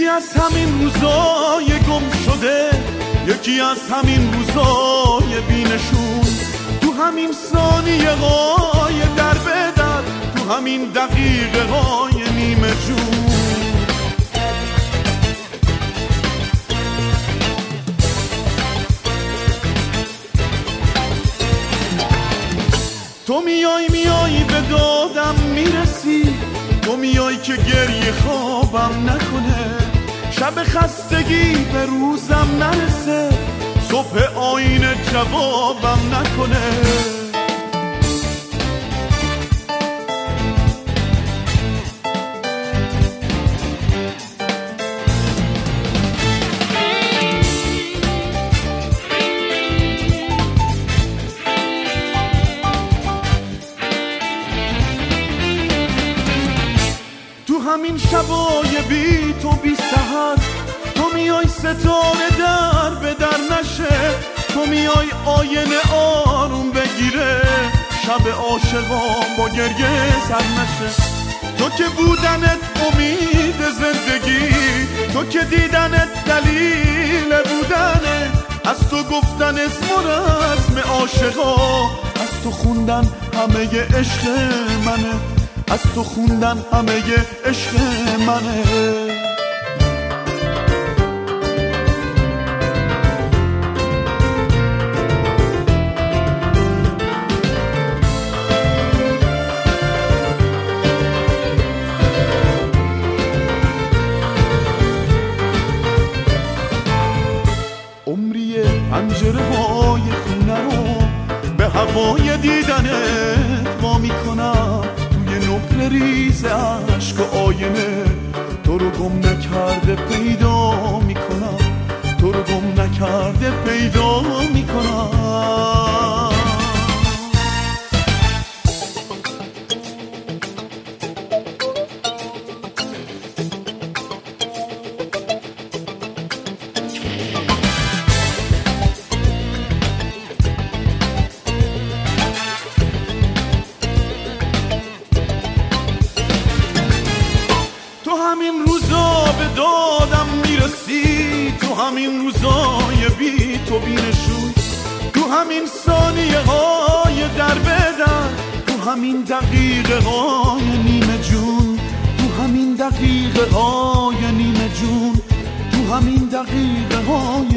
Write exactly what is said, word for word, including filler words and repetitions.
یکی از همین روزای گم شده، یکی از همین روزای بینشون، تو همین ثانیه های در به در، تو همین دقیقه های نیمه جون. تو میای میای به دادم میرسی، تو میای که گریه خوابم نکنه، شب خستگی به روزم نرسه، صبح آینه جوابم نکنه. همین شبای بی تو بی سحر، تو میای ستاره در به در نشه، تو میای آینه آروم بگیره، شب عاشقان با گریه سر نشه. تو که بودنت امید زندگی، تو که دیدنت دلیل بودنه، از تو گفتن اسم و رسم عاشقا، از تو خوندن همه عشق منه، از تو خوندن همه عشق منه. عمری پنجره های خونه رو به هوای دیدنت وا میکنم، نقل ریز عشق و آینه تو رو گم نکرده پیدا میکنم، تو رو گم نکرده پیدا میکنم. همین روزا به دادم میرسی، تو همین روزای بی تو بینشون، تو همین ثانیه های در به در، تو همین دقیقه های نیمه جون، تو همین دقیقه های نیمه جون، تو همین دقیقه های